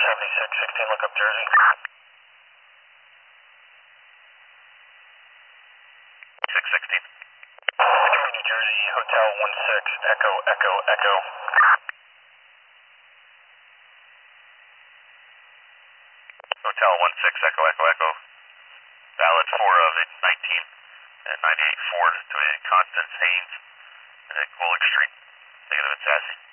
7616, look up Jersey. New Jersey, Hotel 16, Echo, Echo, Echo. Hotel 16, Echo, Echo, Echo. Valid 4 of 19 and 98 Ford to Constance Haynes at Golick Street. Negative at Sassy.